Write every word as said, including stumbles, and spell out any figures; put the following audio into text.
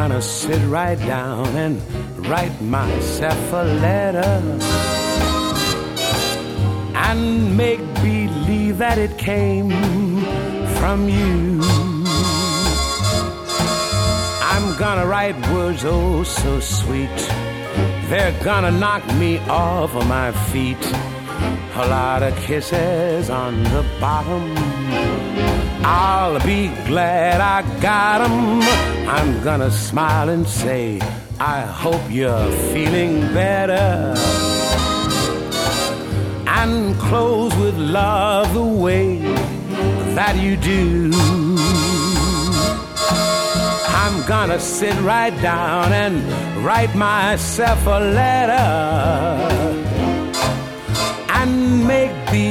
gonna sit right down and write myself a letter and make believe that it came from you. I'm gonna write words oh so sweet, they're gonna knock me off of my feet. A lot of kisses on the bottom, I'll be glad I got 'em. I'm gonna smile and say, I hope you're feeling better, and close with love the way that you do. I'm gonna sit right down and write myself a letter and make the